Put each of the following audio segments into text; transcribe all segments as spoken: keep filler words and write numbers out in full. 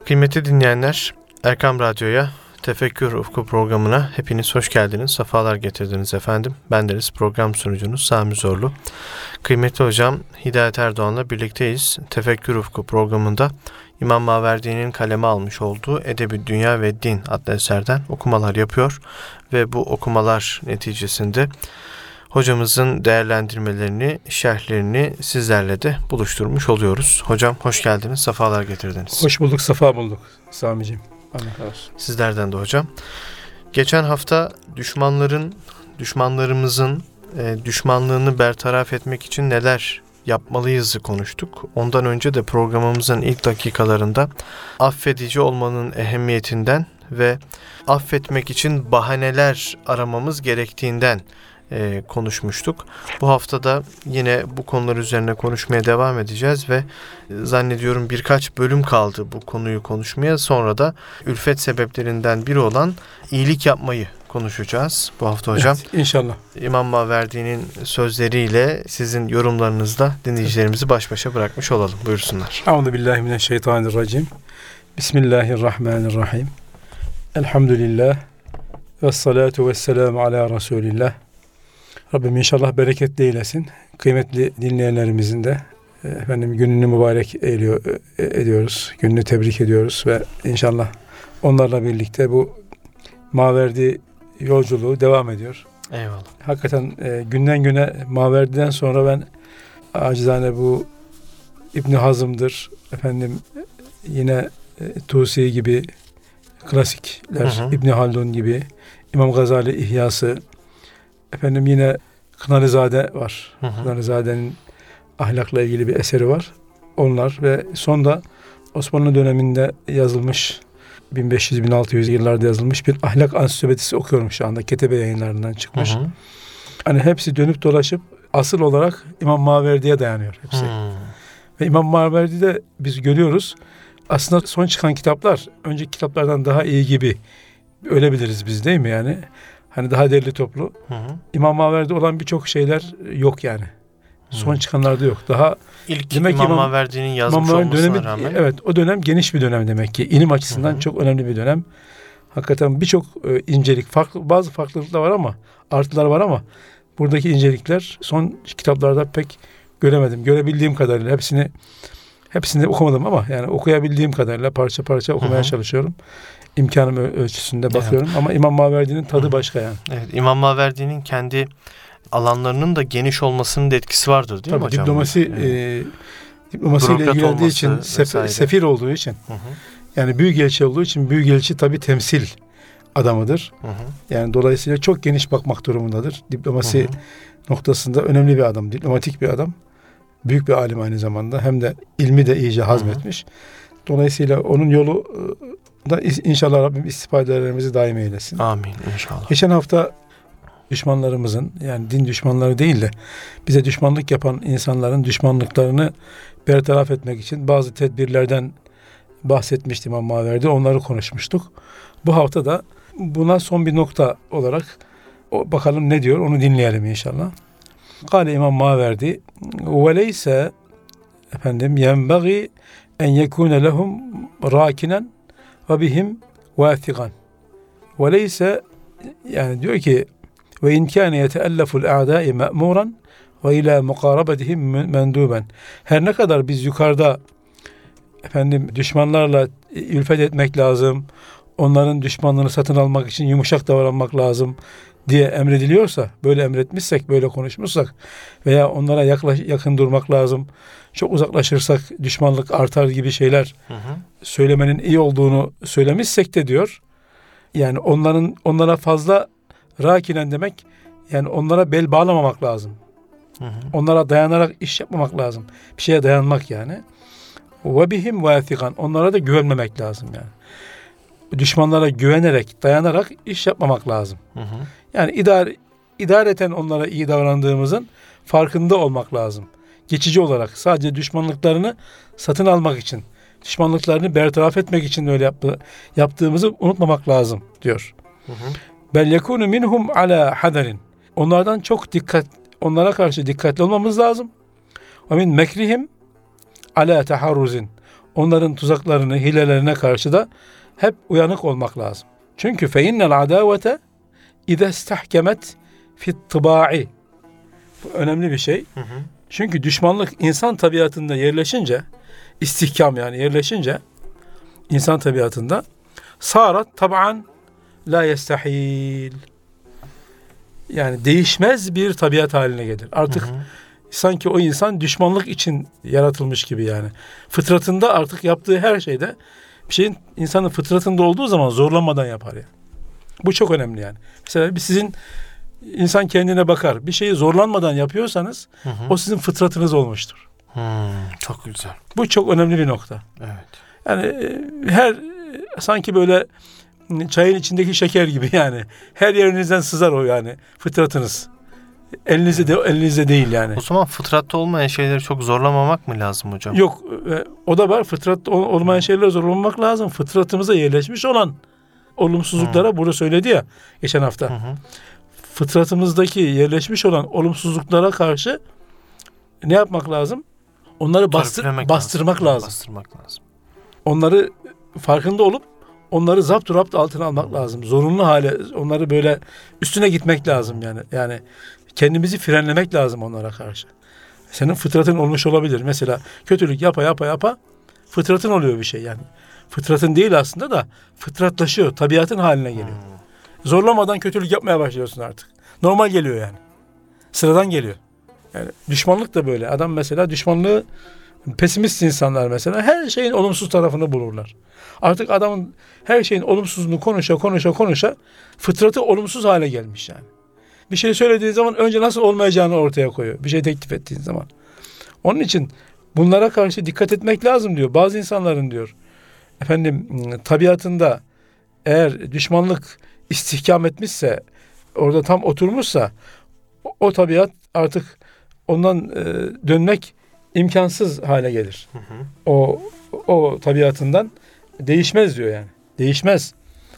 Kıymetli dinleyenler, Erkam Radyo'ya, Tefekkür Ufku programına hepiniz hoş geldiniz, sefalar getirdiniz efendim. Bendeniz program sunucunuz Sami Zorlu. Kıymetli hocam Hidayet Erdoğan'la birlikteyiz. Tefekkür Ufku programında İmam Maverdi'nin kaleme almış olduğu Edebi Dünya ve Din adlı eserden okumalar yapıyor. Ve bu okumalar neticesinde hocamızın değerlendirmelerini, şerhlerini sizlerle de buluşturmuş oluyoruz. Hocam hoş geldiniz, sefalar getirdiniz. Hoş bulduk, sefa bulduk Sami'ciğim. Allah olsun. Sizlerden de hocam. Geçen hafta düşmanların, düşmanlarımızın e, düşmanlığını bertaraf etmek için neler yapmalıyızı konuştuk. Ondan önce de programımızın ilk dakikalarında affedici olmanın ehemmiyetinden ve affetmek için bahaneler aramamız gerektiğinden e, konuşmuştuk. Bu hafta da yine bu konular üzerine konuşmaya devam edeceğiz ve zannediyorum birkaç bölüm kaldı bu konuyu konuşmaya. Sonra da ülfet sebeplerinden biri olan iyilik yapmayı konuşacağız bu hafta hocam. Evet, İnşallah. İmam Maverdi'nin sözleriyle sizin yorumlarınızla dinleyicilerimizi baş başa bırakmış olalım. Buyursunlar. Euzubillahimineşşeytanirracim. Bismillahirrahmanirrahim. Elhamdülillah. Vessalatu vesselamu ala Resulillah. Rabbim inşallah bereketli eylesin. Kıymetli dinleyenlerimizin de efendim gününü mübarek eyliyor, ediyoruz. Gününü tebrik ediyoruz ve inşallah onlarla birlikte bu Maverdi yolculuğu devam ediyor. Eyvallah. Hakikaten e, günden güne Maverdi'den sonra ben acizane bu İbn Hazm'dır, efendim yine e, Tusi gibi klasikler, hı hı. İbn Haldun gibi, İmam Gazali İhyası, efendim yine Kınalızade var. Hı hı. Kınalizade'nin ahlakla ilgili bir eseri var. Onlar ve sonda Osmanlı döneminde yazılmış bin beş yüz bin altı yüz yıllarda yazılmış bir ahlak ansiklopedisi okuyorum şu anda. Ketebe yayınlarından çıkmış. Hı hı. Hani hepsi dönüp dolaşıp asıl olarak İmam Maverdi'ye dayanıyor hepsi. Hı. Ve İmam Maverdi'de biz görüyoruz. Aslında son çıkan kitaplar önceki kitaplardan daha iyi gibi öyle biliriz biz değil mi yani? Hani daha derli toplu. Hı hı. İmam Maverdi olan birçok şeyler yok yani. Hı. Son çıkanlarda yok. Daha İlk demek İmam, İmam Maverdi'nin yazmış İmam olmasına dönemi, rağmen. Evet, o dönem geniş bir dönem demek ki. İlim açısından hı hı. çok önemli bir dönem. Hakikaten birçok e, incelik, farklı bazı farklılıklar var ama artılar var ama buradaki incelikler son kitaplarda pek göremedim. Görebildiğim kadarıyla hepsini hepsini okumadım ama yani okuyabildiğim kadarıyla parça parça okumaya hı hı. çalışıyorum. İmkanım ölçüsünde bakıyorum evet. Ama İmam Maverdi'nin tadı hı. başka yani. Evet, İmam Maverdi'nin kendi alanlarının da geniş olmasının da etkisi vardır değil Tabii, mi hocam? Diplomasi, yani, e, diplomasiyle ilgilendiği için, sef- sefir olduğu için, hı hı. yani büyükelçi olduğu için büyükelçi tabii temsil adamıdır. Hı hı. Yani dolayısıyla çok geniş bakmak durumundadır. Diplomasi hı hı. noktasında önemli bir adam, diplomatik bir adam. Büyük bir alim aynı zamanda. Hem de ilmi de iyice hazmetmiş. Hı hı. Dolayısıyla onun yolu da inşallah Rabbim istifadelerimizi daim eylesin. Amin inşallah. Geçen hafta düşmanlarımızın, yani din düşmanları değil de bize düşmanlık yapan insanların düşmanlıklarını bertaraf etmek için bazı tedbirlerden bahsetmiştim İmam Maverdi. Onları konuşmuştuk. Bu hafta da buna son bir nokta olarak bakalım ne diyor, onu dinleyelim inşallah. Kâle İmam Maverdi ve leyse efendim yenbagî en yekûne lehum râkinen ve bihim vâthigan. Ve leyse, yani diyor ki ve in kâne yeteelleful a'dâi me'mûran ve ilâ muqârabetihim mendûben. Her ne kadar biz yukarıda efendim düşmanlarla ülfet etmek lazım, onların düşmanlığını satın almak için yumuşak davranmak lazım diye emrediliyorsa, böyle emretmişsek, böyle konuşmuşsak veya onlara yaklaş, yakın durmak lazım, çok uzaklaşırsak düşmanlık artar gibi şeyler hı hı. söylemenin iyi olduğunu söylemişsek de diyor, yani onların onlara fazla rakinen demek, yani onlara bel bağlamamak lazım. Hı hı. Onlara dayanarak iş yapmamak lazım. Bir şeye dayanmak yani. Ve bihim vâthigan. Onlara da güvenmemek lazım yani. Düşmanlara güvenerek, dayanarak iş yapmamak lazım. Hı hı. Yani idare, idareten onlara iyi davrandığımızın farkında olmak lazım. Geçici olarak sadece düşmanlıklarını satın almak için, düşmanlıklarını bertaraf etmek için öyle yaptı, yaptığımızı unutmamak lazım diyor. Bel yekunu minhum ala hadarin. Onlardan çok dikkat, onlara karşı dikkatli olmamız lazım. Ve min mekrihim ala taharruzin. onların tuzaklarını, hilelerine karşı da hep uyanık olmak lazım. Çünkü fe innel adavete ize istahkemet fit tıbai. Bu önemli bir şey. Hı hı. Çünkü düşmanlık insan tabiatında yerleşince, istihkam yani yerleşince insan tabiatında sarat tab'an la yestahil. Yani değişmez bir tabiat haline gelir. Artık hı hı. sanki o insan düşmanlık için yaratılmış gibi yani. Fıtratında artık yaptığı her şeyde bir şeyin insanın fıtratında olduğu zaman zorlanmadan yapar yani. Bu çok önemli yani. Mesela sizin insan kendine bakar. Bir şeyi zorlanmadan yapıyorsanız hı hı. o sizin fıtratınız olmuştur. Hmm, çok güzel. Bu çok önemli bir nokta. Evet. Yani her sanki böyle çayın içindeki şeker gibi yani. Her yerinizden sızar o yani fıtratınız. Elinizde de elinizde değil yani. O zaman fıtratta olmayan şeyleri çok zorlamamak mı lazım hocam? Yok, o da var. Fıtratta olmayan şeyleri zorlamamak lazım. Fıtratımıza yerleşmiş olan olumsuzluklara hmm. burada söyledi ya geçen hafta. Hı hı. Fıtratımızdaki yerleşmiş olan olumsuzluklara karşı ne yapmak lazım? Onları bastır, bastırmak lazım. lazım. Bastırmak lazım. Onları farkında olup onları zapturapt altına almak hmm. lazım. Zorunlu hale onları böyle üstüne gitmek lazım yani. Yani kendimizi frenlemek lazım onlara karşı. Senin fıtratın olmuş olabilir. Mesela kötülük yapa yapa yapa fıtratın oluyor bir şey yani. Fıtratın değil aslında da fıtratlaşıyor. Tabiatın haline geliyor. Hmm. Zorlamadan kötülük yapmaya başlıyorsun artık. Normal geliyor yani. Sıradan geliyor. Yani düşmanlık da böyle. Adam mesela düşmanlığı pesimist insanlar mesela her şeyin olumsuz tarafını bulurlar. Artık adamın her şeyin olumsuzluğunu konuşa konuşa konuşa fıtratı olumsuz hale gelmiş yani. Bir şey söylediği zaman önce nasıl olmayacağını ortaya koyuyor. Bir şey teklif ettiğin zaman. Onun için bunlara karşı dikkat etmek lazım diyor. Bazı insanların diyor efendim tabiatında eğer düşmanlık istihkam etmişse, orada tam oturmuşsa o, o tabiat artık ondan e, dönmek imkansız hale gelir. Hı hı. O o tabiatından değişmez diyor yani. Değişmez.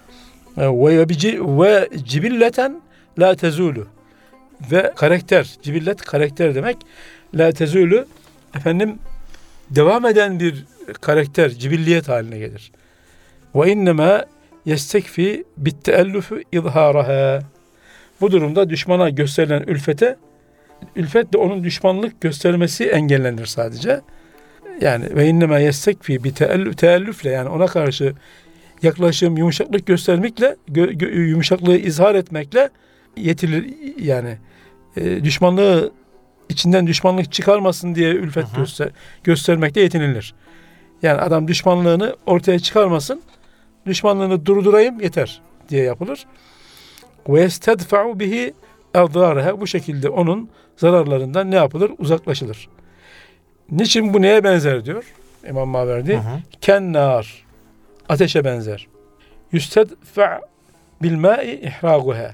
Ve ve cibilleten la tezulu. Ve karakter, cibillet karakter demek. La tezulu efendim devam eden bir karakter, cibilliyet haline gelir. Ve innema yestekfi bitteellufu izharaha. Bu durumda düşmana gösterilen ülfete, ülfetle onun düşmanlık göstermesi engellenir sadece. Yani ve innema yestekfi bitteelluf teellüfle yani ona karşı yaklaşım, yumuşaklık göstermekle, gö, gö, yumuşaklığı izhar etmekle yetilir yani. E, düşmanlığı içinden düşmanlık çıkarmasın diye ülfet hı hı. göster göstermekle yetinilir. Yani adam düşmanlığını ortaya çıkarmasın, düşmanlığını durdurayım yeter diye yapılır. Ve yestedfa'u bihi ezdâreha. Bu şekilde onun zararlarından ne yapılır? Uzaklaşılır. Niçin bu neye benzer diyor İmam Maverdi? Kennar. Ateşe benzer. Yustedfa bil ma'i ihraguha.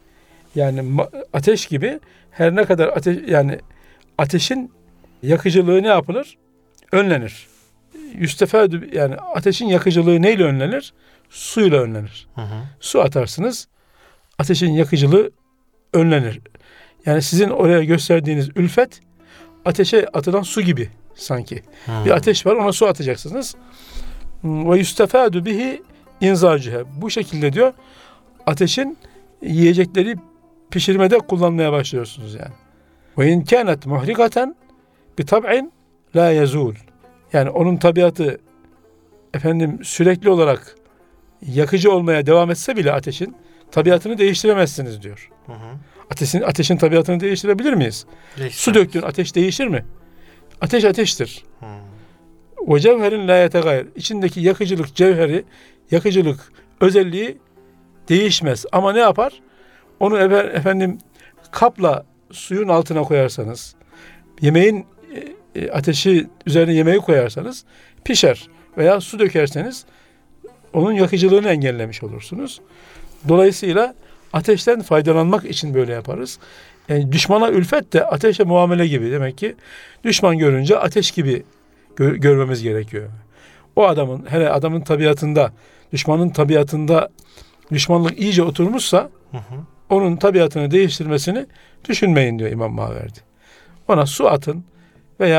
Yani ateş gibi her ne kadar ateş yani ateşin yakıcılığı ne yapılır? Önlenir. Yüstefadü yani ateşin yakıcılığı neyle önlenir? Suyla önlenir. Hı hı. Su atarsınız. Ateşin yakıcılığı önlenir. Yani sizin oraya gösterdiğiniz ülfet ateşe atılan su gibi sanki. Hı. Bir ateş var, ona su atacaksınız. Ve yüstefadü bihi inzacuha. Bu şekilde diyor ateşin yiyecekleri pişirmede kullanmaya başlıyorsunuz yani. Ve in kânet muhrikaten bi tab'in la yazul. Yani onun tabiatı efendim sürekli olarak yakıcı olmaya devam etse bile ateşin tabiatını değiştiremezsiniz diyor. Hı hı. Ateşin ateşin tabiatını değiştirebilir miyiz? Su döktün, ateş değişir mi? Ateş ateştir. Ve cevherin la yetegayr. İçindeki yakıcılık cevheri, yakıcılık özelliği değişmez. Ama ne yapar? Onu efendim kapla suyun altına koyarsanız, yemeğin ateşi üzerine yemeği koyarsanız pişer. Veya su dökerseniz onun yakıcılığını engellemiş olursunuz. Dolayısıyla ateşten faydalanmak için böyle yaparız. Yani düşmana ülfet de ateşe muamele gibi. Demek ki düşman görünce ateş gibi gö- görmemiz gerekiyor. O adamın, hele adamın tabiatında, düşmanın tabiatında düşmanlık iyice oturmuşsa hı hı. onun tabiatını değiştirmesini düşünmeyin diyor İmam Maverdi. Ona su atın veya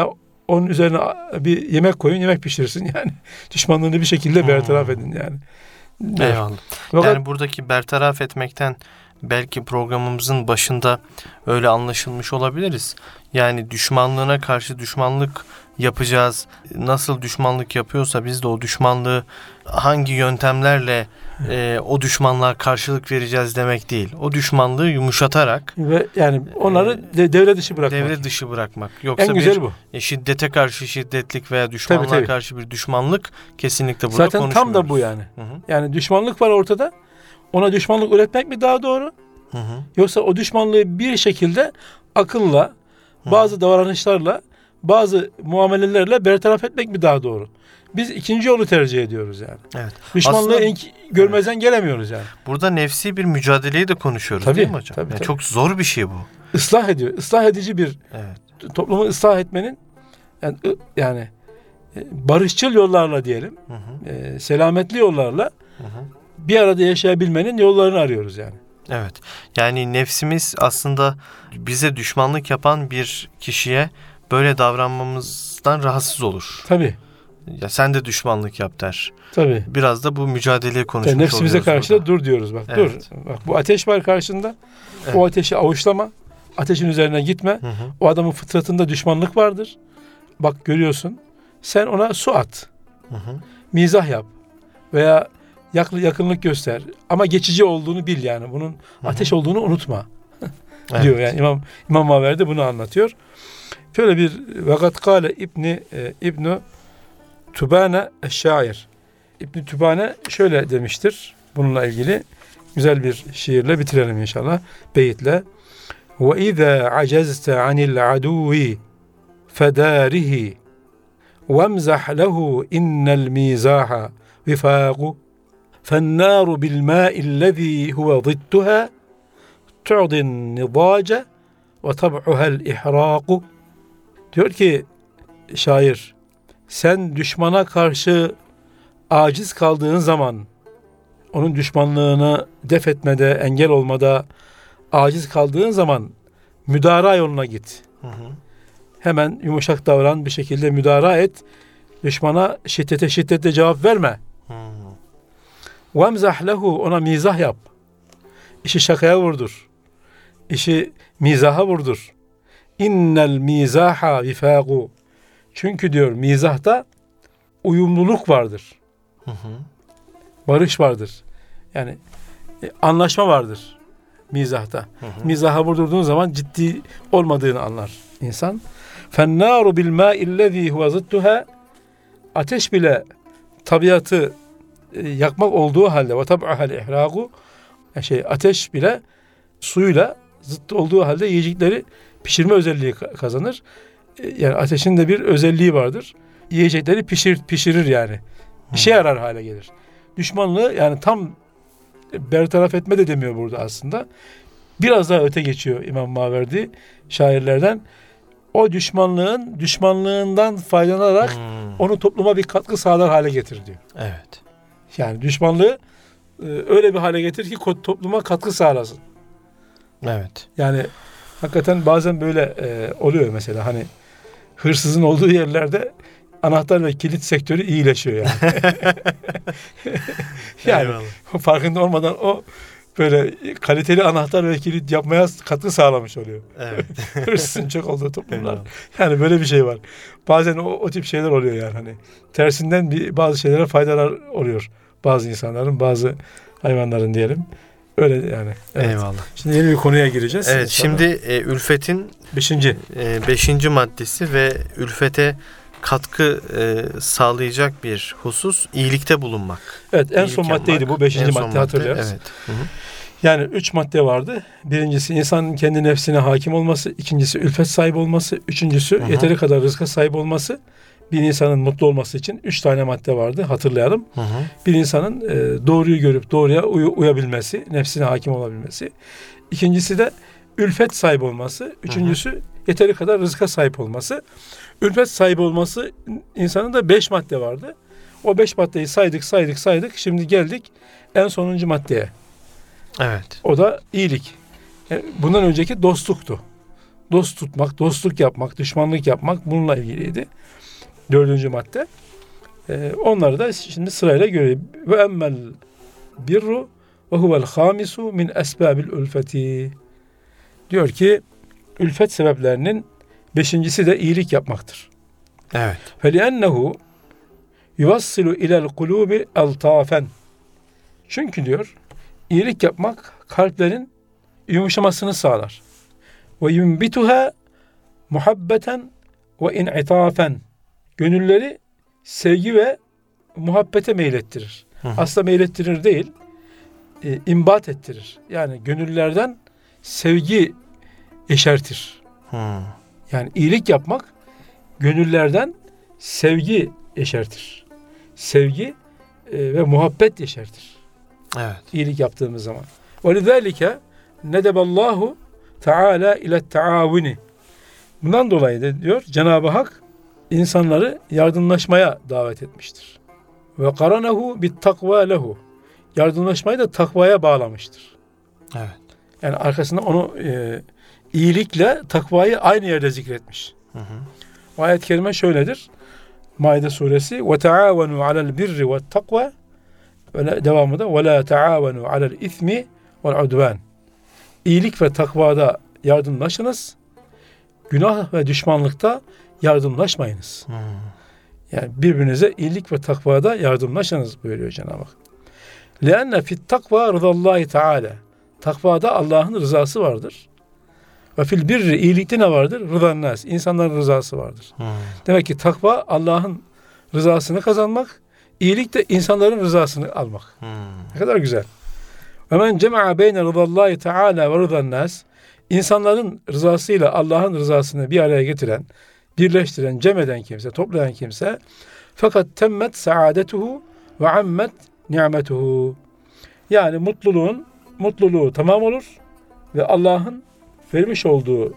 onun üzerine bir yemek koyun, yemek pişirsin yani. Düşmanlığını bir şekilde hmm. bertaraf edin yani. Eyvallah. Fakat, yani buradaki bertaraf etmekten belki programımızın başında öyle anlaşılmış olabiliriz. Yani düşmanlığına karşı düşmanlık yapacağız. Nasıl düşmanlık yapıyorsa biz de o düşmanlığı hangi yöntemlerle e, o düşmanlığa karşılık vereceğiz demek değil. O düşmanlığı yumuşatarak ve yani onları e, devre dışı bırakmak. Devre dışı bırakmak. Yoksa en güzel bir bu. E, şiddete karşı şiddetlik veya düşmanlığa tabii, tabii. karşı bir düşmanlık kesinlikle burada zaten konuşmuyoruz. tam da bu yani. Hı hı. Yani düşmanlık var ortada. Ona düşmanlık üretmek mi daha doğru? Hı hı. Yoksa o düşmanlığı bir şekilde akılla, hı. bazı davranışlarla, bazı muamelelerle bertaraf etmek mi daha doğru? Biz ikinci yolu tercih ediyoruz yani. Evet. Düşmanlığı Aslında, enk- görmezden evet. gelemiyoruz yani. Burada nefsi bir mücadeleyi de konuşuyoruz tabii, değil mi hocam? Tabii, yani tabii. Çok zor bir şey bu. Islah ediyor. Islah edici bir evet. toplumu ıslah etmenin yani, yani barışçıl yollarla diyelim, hı hı. E, selametli yollarla hı hı. bir arada yaşayabilmenin yollarını arıyoruz yani. Evet. Yani nefsimiz aslında bize düşmanlık yapan bir kişiye böyle davranmamızdan rahatsız olur. Tabii. Ya sen de düşmanlık yap der. Tabii. Biraz da bu mücadeleyi konuşmuş yani nefsimize karşı da dur diyoruz bak. Evet. Dur. Bak bu ateş var karşında. Evet. O ateşi avuçlama. Ateşin üzerine gitme. Hı hı. O adamın fıtratında düşmanlık vardır. Bak görüyorsun. Sen ona su at. Hı hı. Mizah yap. Veya yakınlık göster. Ama geçici olduğunu bil yani. Bunun hı hı. ateş olduğunu unutma. evet. diyor yani İmam İmam Maverdi bunu anlatıyor. Şöyle bir vakat kâle İbni e, İbnu Tübâne eş-şair. İbn Tübâne şöyle demiştir. Bununla ilgili güzel bir şiirle bitirelim inşallah. Beyitle. Ve izâ acezte anil adûvi fedârihi vemzah lehu innel mîzâha vifâgu fennâru bil mâ'illezî huve zidduhâ tu'din nidâce ve tab'uhel ihrâgu. Diyor ki şair, sen düşmana karşı aciz kaldığın zaman, onun düşmanlığını def etmede, engel olmada aciz kaldığın zaman müdara yoluna git. Hı hı. Hemen yumuşak davran, bir şekilde müdara et. Düşmana şiddete şiddetle cevap verme. وَمْزَحْ lehu, ona mizah yap. İşi şakaya vurdur. İşi mizaha vurdur. İnnel mizaha vifâgu. Çünkü diyor mizahta uyumluluk vardır. Hı hı. Barış vardır. Yani e, anlaşma vardır mizahta. Hı hı. Mizaha vurdurduğun zaman ciddi olmadığını anlar insan. Fennâru bil mâ'illezî huve zıdduhâ. Ateş bile tabiatı e, yakmak olduğu halde ve tab'uhel ihrâgu. Yani şey ateş bile suyla zıt olduğu halde yiyecekleri pişirme özelliği kazanır. Yani ateşin de bir özelliği vardır. Yiyecekleri pişir, pişirir yani. İşe yarar hale gelir. Düşmanlığı yani tam bertaraf etme de demiyor burada aslında. Biraz daha öte geçiyor İmam Maverdi şairlerden. O düşmanlığın düşmanlığından faydalanarak hmm. onu topluma bir katkı sağlar hale getir diyor. Evet. Yani düşmanlığı öyle bir hale getir ki topluma katkı sağlasın. Evet. Yani hakikaten bazen böyle e, oluyor mesela hani hırsızın olduğu yerlerde anahtar ve kilit sektörü iyileşiyor yani. yani Eyvallah. Farkında olmadan o böyle kaliteli anahtar ve kilit yapmaya katkı sağlamış oluyor. Evet. Hırsızın çok olduğu toplumlar. Eyvallah. Yani böyle bir şey var. Bazen o, o tip şeyler oluyor yani hani tersinden bir bazı şeylere faydalar oluyor. Bazı insanların, bazı hayvanların diyelim. Öyle yani. Evet. Eyvallah. Şimdi yeni bir konuya gireceğiz. Evet. Şimdi e, ülfetin beşinci e, beşinci maddesi ve ülfete katkı e, sağlayacak bir husus iyilikte bulunmak. Evet. En İyilik son yapmak. maddeydi bu. Beşinci madde, madde hatırlıyoruz. Evet. Hı hı. Yani üç madde vardı. Birincisi insanın kendi nefsine hakim olması. İkincisi ülfet sahibi olması. Üçüncüsü hı hı. yeteri kadar rızka sahip olması. Bir insanın mutlu olması için üç tane madde vardı. Hatırlayalım. Hı hı. Bir insanın e, doğruyu görüp doğruya uy- uyabilmesi, nefsine hakim olabilmesi. İkincisi de ülfet sahibi olması. Üçüncüsü hı hı. yeteri kadar rızka sahip olması. Ülfet sahibi olması insanın da beş madde vardı. O beş maddeyi saydık, saydık, saydık. Şimdi geldik en sonuncu maddeye. Evet. O da iyilik. Yani bundan önceki dostluktu. dost tutmak, dostluk yapmak, düşmanlık yapmak bununla ilgiliydi. Dördüncü madde. Ee, onları da şimdi sırayla görelim. Ve emmel birru ve huvel hamisu min esbabil ülfeti. Diyor ki ülfet sebeplerinin beşincisi de iyilik yapmaktır. Evet. فَلِأَنَّهُ يُوَصِّلُ اِلَى الْقُلُوبِ اَلْتَافًا. Çünkü diyor, iyilik yapmak kalplerin yumuşamasını sağlar. وَيُنْبِتُهَا مُحَبَّةً وَاِنْعِطَافًا. Gönülleri sevgi ve muhabbete meylettirir. Hı hı. Aslında meylettirir değil, e, imbat ettirir. Yani gönüllerden sevgi yeşertir. Hı. Yani iyilik yapmak gönüllerden sevgi yeşertir. Sevgi e, ve muhabbet yeşertir. Evet. İyilik yaptığımız zaman. وَلِذَٰلِكَ نَدَبَ اللّٰهُ تَعَالَى اِلَى التَّعَاوِنِ. Bundan dolayı da diyor Cenab-ı Hak insanları yardımlaşmaya davet etmiştir. Ve qaranahu bit takva lehu. Yardımlaşmayı da takvaya bağlamıştır. Evet. Yani arkasında onu e, iyilikle takvayı aynı yerde zikretmiş. Hı hı. O ayet-i kerime şöyledir. Maide suresi ve taavenu alel birri ve takva ve devamı da ve la taavenu alel ismi vel udvan. İyilik ve takvada yardımlaşınız. Günah ve düşmanlıkta yardımlaşmayınız. Hmm. Yani birbirinize iyilik ve takvada yardımlaşınız buyuruyor Cenab-ı Hak. لَاَنَّ فِي التَّقْوَى رِضَى اللّٰهِ تَعَالَى. Takvada Allah'ın rızası vardır. Ve fil birri, iyilikte ne vardır? Rıdan nas, insanların rızası vardır. Hmm. Demek ki takva Allah'ın rızasını kazanmak, iyilik de insanların rızasını almak. Hmm. Ne kadar güzel. Ve men cema'a beyne rıdallahi teala ve rıdan nas. İnsanların rızasıyla Allah'ın rızasını bir araya getiren, birleştiren, cem eden kimse, toplayan kimse, fakat temmet saadetuhu ve ammet ni'metuhu. Yani mutluluğun mutluluğu tamam olur ve Allah'ın vermiş olduğu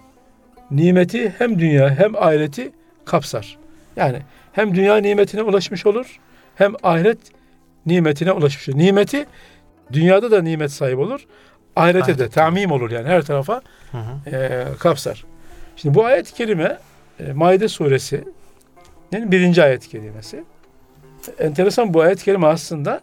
nimeti hem dünya hem ahireti kapsar. Yani hem dünya nimetine ulaşmış olur, hem ahiret nimetine ulaşmış olur. Nimeti dünyada da nimet sahibi olur, ahirete Ahirette. de tamim olur, yani her tarafa hı hı. E, kapsar. Şimdi bu ayet-i kerime e, Maide suresi yani birinci ayet-i kerimesi. Enteresan, bu ayet-i kerime aslında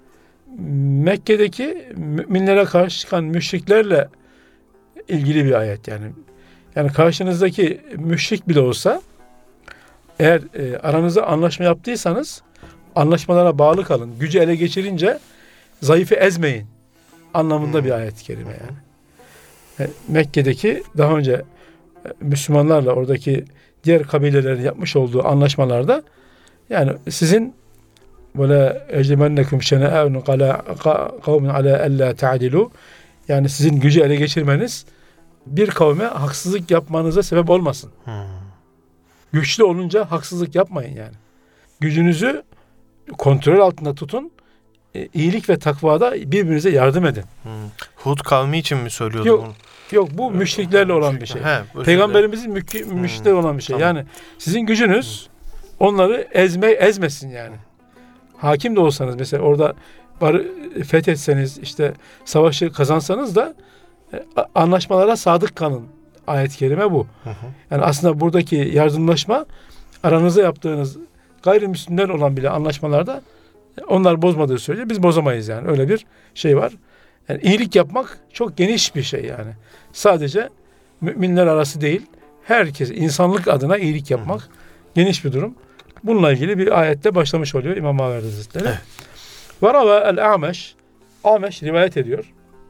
Mekke'deki müminlere karşı çıkan müşriklerle ilgili bir ayet yani. Yani karşınızdaki müşrik bile olsa eğer e, aranızda anlaşma yaptıysanız anlaşmalara bağlı kalın. Gücü ele geçirince zayıfı ezmeyin anlamında hmm. bir ayet-i kerime yani. yani. Mekke'deki daha önce Müslümanlarla oradaki diğer kabilelerin yapmış olduğu anlaşmalarda yani sizin böyle ecmennekum şene'un qala kavmin ala alla ta'dilu, yani sizin gücü ele geçirmeniz bir kavme haksızlık yapmanıza sebep olmasın. Hmm. Güçlü olunca haksızlık yapmayın yani. Gücünüzü kontrol altında tutun. E, iyilik ve takvada birbirinize yardım edin. Hmm. Hud kavmi için mi söylüyordu yok, bunu? Yok, bu müşriklerle olan bir şey. He, Peygamberimizin mü- müşrikler hmm. olan bir şey. Tamam. Yani sizin gücünüz hmm. onları ezme ezmesin yani. Hakim de olsanız mesela orada barı fethetseniz, işte savaşı kazansanız da e, anlaşmalara sadık kalın. Ayet-i kerime bu. Hı hı. Yani aslında buradaki yardımlaşma aranızda yaptığınız gayrimüslimler olan bile anlaşmalarda onlar bozmadığı sürece biz bozamayız yani. Öyle bir şey var. Yani iyilik yapmak çok geniş bir şey yani. Sadece müminler arası değil, herkes insanlık adına iyilik yapmak hı hı. geniş bir durum. Bununla ilgili bir ayette başlamış oluyor İmam Maverdi Hazretleri. Ve rava el-Ameş, Ameş rivayet ediyor.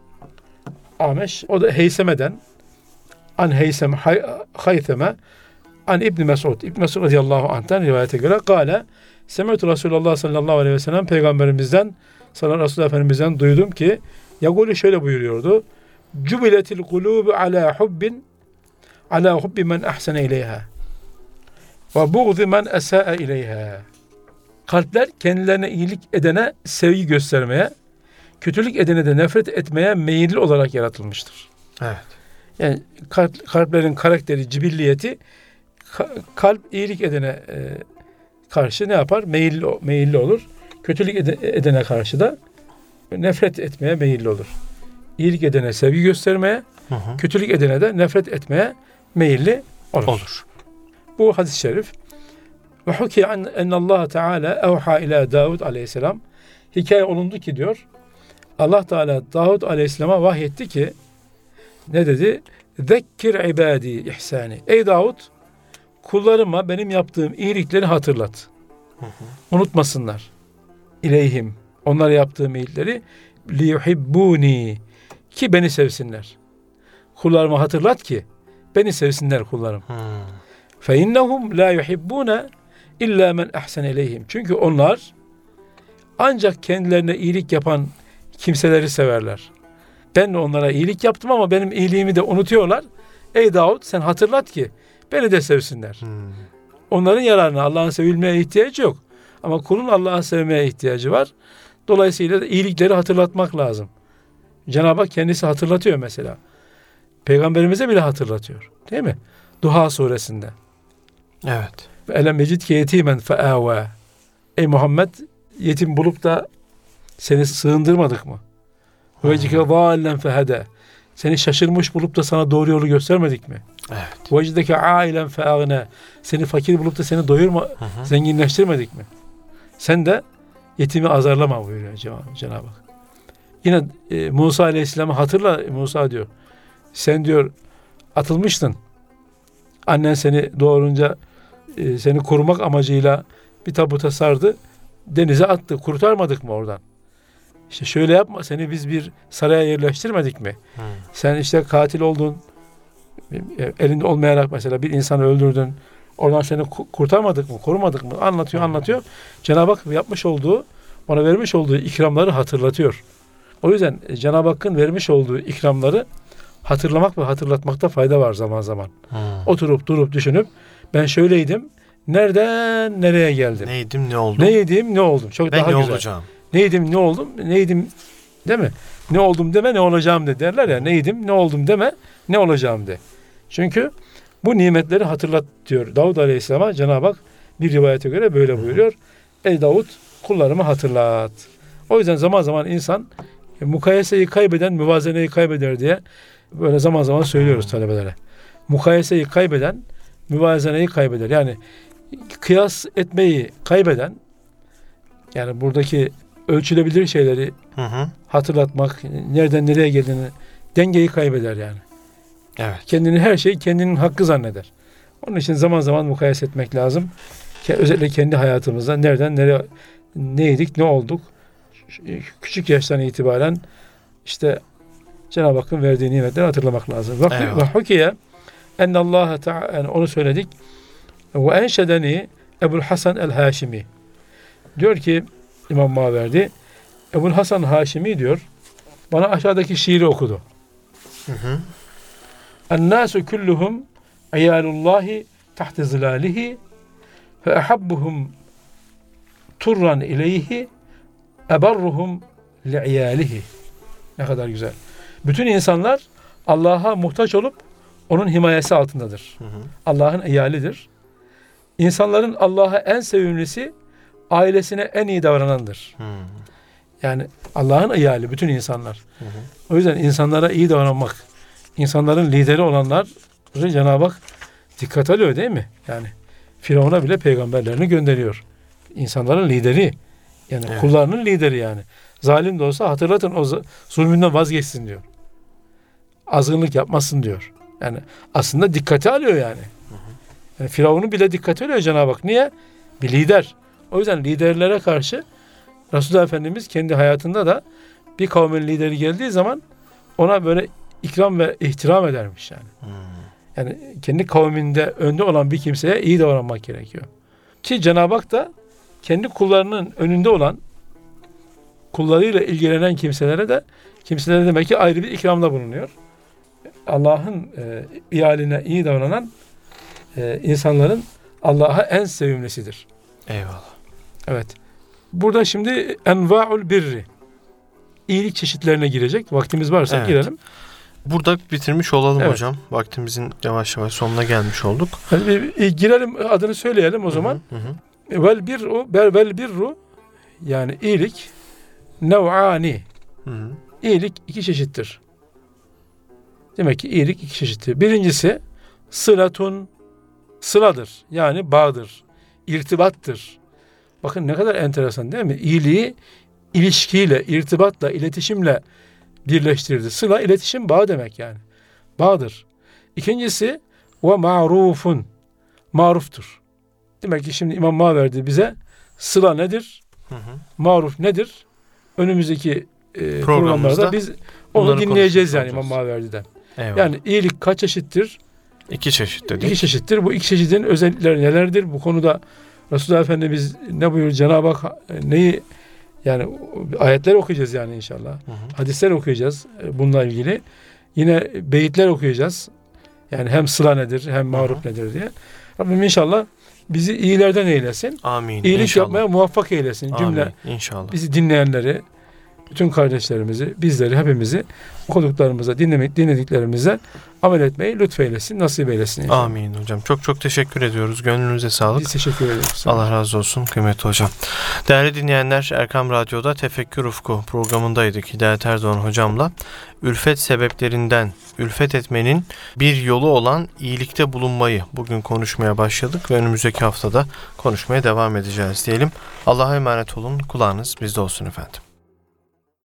Ameş, o da Heyseme'den, an Heysem Haytheme, an İbn Mesud, İbn Mesud radıyallahu anh'tan rivayete göre kâle, Semetu Resulullah sallallahu aleyhi ve sellem, peygamberimizden, sallallahu Resulullah Efendimizden duydum ki, Yaguli şöyle buyuruyordu, Cubiletil kulubu ala hubbin, ala hubbi men ahsene ileyha. Ve buğzi men esâe ileyha. Kalpler kendilerine iyilik edene sevgi göstermeye, kötülük edene de nefret etmeye meyilli olarak yaratılmıştır. Evet. Yani kalp, kalplerin karakteri, cibilliyeti kalp iyilik edene e, karşı ne yapar? Meyilli, meyilli olur. Kötülük edene karşı da nefret etmeye meyilli olur. İyilik edene sevgi göstermeye, hı hı. kötülük edene de nefret etmeye meyilli olur. Olur. Bu hadis-i şerif. Ve hukiye enne Allah Teala evha ila Davud aleyhisselam. Hikaye olundu ki diyor, Allah Teala Davud aleyhisselama vahyetti ki, ne dedi? Zekkir ibadi ihsani. Ey Davud, kullarıma benim yaptığım iyilikleri hatırlat. Hı hı. Unutmasınlar. İleyhim. Onlara yaptığım iyilikleri liyuhibbuni, ki beni sevsinler. Kullarıma hatırlat ki beni sevsinler kullarım. Hmm. Fe innehum la yuhibbuna illa men ahsene ileyhim. Çünkü onlar ancak kendilerine iyilik yapan kimseleri severler. Ben de onlara iyilik yaptım ama benim iyiliğimi de unutuyorlar. Ey Davud, sen hatırlat ki beni de sevsinler. Hmm. Onların yararına, Allah'ın sevilmeye ihtiyacı yok. Ama kulun Allah'ı sevmeye ihtiyacı var. Dolayısıyla da iyilikleri hatırlatmak lazım. Cenab-ı Hak kendisi hatırlatıyor mesela. Peygamberimize bile hatırlatıyor. Değil mi? Duha suresinde. Evet. Elem yecidke yetimen feâvâ. Ey Muhammed, yetim bulup da seni sığındırmadık mı? Ve yecidke zâllen fehedâ. Seni şaşırmış bulup da sana doğru yolu göstermedik mi? Evet. Ve yecidke âilen feâgnâ. Seni fakir bulup da seni doyurma, Hı hı. zenginleştirmedik mi? Sen de yetimi azarlama buyuruyor Cenab-ı Hak. Yine e, Musa Aleyhisselam'ı hatırla, Musa diyor. Sen diyor atılmıştın. Annen seni doğurunca e, seni korumak amacıyla bir tabuta sardı. Denize attı. Kurtarmadık mı oradan? İşte şöyle yapma. Seni biz bir saraya yerleştirmedik mi? Hmm. Sen işte katil oldun. Elinde olmayarak mesela bir insanı öldürdün. Oradan seni kurtarmadık mı? Korumadık mı? Anlatıyor, anlatıyor. Cenab-ı Hak yapmış olduğu, ona vermiş olduğu ikramları hatırlatıyor. O yüzden Cenab-ı Hakk'ın vermiş olduğu ikramları hatırlamak ve hatırlatmakta fayda var zaman zaman. Hmm. Oturup durup düşünüp ben şöyleydim. Nereden nereye geldim? Neydim, ne oldum? Neydim, ne oldum? Çok ben daha ne güzel. olacağım? Neydim, ne oldum? Neydim, değil mi? Ne oldum deme, ne olacağım de derler ya. Neydim, ne oldum deme, ne olacağım de. Çünkü bu nimetleri hatırlat diyor Davud Aleyhisselam'a Cenab-ı Hak bir rivayete göre böyle buyuruyor. Ey Davud, kullarımı hatırlat. O yüzden zaman zaman insan e, mukayeseyi kaybeden müvazeneyi kaybeder diye böyle zaman zaman söylüyoruz talebelere. Mukayeseyi kaybeden müvazeneyi kaybeder. Yani kıyas etmeyi kaybeden, yani buradaki ölçülebilir şeyleri Hı hı. hatırlatmak, nereden nereye geldiğini, dengeyi kaybeder yani. Evet. Kendini her şey kendinin hakkı zanneder. Onun için zaman zaman mukayese etmek lazım. Özellikle kendi hayatımızda nereden nereye neydik, ne olduk? Küçük yaştan itibaren işte Cenab-ı Hakk'ın verdiği nimetleri hatırlamak lazım. Ve hukiye enne Allah Teala, yani onu söyledik. Ve enşedeni Ebu'l Hasan el-Haşimi. Diyor ki İmam Maverdi, Ebu'l Hasan Haşimi diyor, bana aşağıdaki şiiri okudu. Hı hı. En-nâsu kulluhum iyâlullâhi tahte zilâlihi fe ehabbuhum turran ileyhi ebarruhum li'iyâlihi. Ne kadar güzel. Bütün insanlar Allah'a muhtaç olup onun himayesi altındadır. Hı hı. Allah'ın iyalidir. İnsanların Allah'a en sevimlisi ailesine en iyi davranandır. Hı. Yani Allah'ın iyali bütün insanlar. Hı hı. O yüzden insanlara iyi davranmak, insanların lideri olanları Cenab-ı Hak dikkat alıyor değil mi? Yani Firavun'a bile peygamberlerini gönderiyor. İnsanların lideri. Yani evet. Kullarının lideri yani. Zalim de olsa hatırlatın o zulmünden vazgeçsin diyor. Azgınlık yapmasın diyor. Yani aslında dikkate alıyor yani. Hı hı. Yani Firavun'u bile dikkate alıyor Cenab-ı Hak. Niye? Bir lider. O yüzden liderlere karşı Resulullah Efendimiz kendi hayatında da bir kavmin lideri geldiği zaman ona böyle ikram ve ihtiram edermiş yani. Hmm. Yani kendi kavminde önde olan bir kimseye iyi davranmak gerekiyor. Ki Cenab-ı Hak da kendi kullarının önünde olan, kullarıyla ilgilenen kimselere de kimselere demek ki ayrı bir ikramda bulunuyor. Allah'ın e, iyaline iyi davranan e, insanların Allah'a en sevimlisidir. Eyvallah. Evet. Burada şimdi enva'ul birri, İyilik çeşitlerine girecek. Vaktimiz varsa evet. girelim. Burada bitirmiş olalım evet. hocam. Vaktimizin yavaş yavaş sonuna gelmiş olduk. Hadi bir, bir girelim, adını söyleyelim o zaman. Hı hı. Vel birru, vel birru, yani iyilik nev'ani. Hı hı. İyilik iki çeşittir. Demek ki iyilik iki çeşittir. Birincisi sılatun, sıladır. Yani bağdır, irtibattır. Bakın ne kadar enteresan değil mi? İyiliği ilişkiyle, irtibatla, iletişimle birleştirdi. Sıla, iletişim, bağ demek yani. Bağdır. İkincisi ve ma'rufun, maruftur. Demek ki şimdi İmam Maverdi bize sıla nedir? Hı hı. Maruf nedir? Önümüzdeki e, programlarda biz onu dinleyeceğiz yani İmam Maverdi'den. Eyvallah. Yani iyilik kaç çeşittir? İki çeşit dedik. İki çeşittir. Bu iki çeşidin özellikleri nelerdir? Bu konuda Resulullah Efendimiz ne buyuruyor? Cenab-ı Hak neyi, yani ayetler okuyacağız yani inşallah. Hı hı. Hadisler okuyacağız bununla ilgili. Yine beyitler okuyacağız. Yani hem sıla nedir hem maruf hı hı. nedir diye. Rabbim inşallah bizi iyilerden eylesin. Amin. İyilik İnşallah. yapmaya muvaffak eylesin. Cümle Amin. İnşallah. Bizi dinleyenleri, bütün kardeşlerimizi, bizleri, hepimizi okuduklarımıza, dinlemek, dinlediklerimize amel etmeyi lütfeylesin, nasip eylesin inşallah. Amin hocam. Çok çok teşekkür ediyoruz. Gönlünüze sağlık. Biz teşekkür ederiz. Allah razı olsun kıymetli hocam. Değerli dinleyenler, Erkam Radyo'da Tefekkür Ufku programındaydık Hidayet Erdoğan hocamla. Ülfet sebeplerinden ülfet etmenin bir yolu olan iyilikte bulunmayı bugün konuşmaya başladık ve önümüzdeki haftada konuşmaya devam edeceğiz diyelim. Allah'a emanet olun. Kulağınız bizde olsun efendim.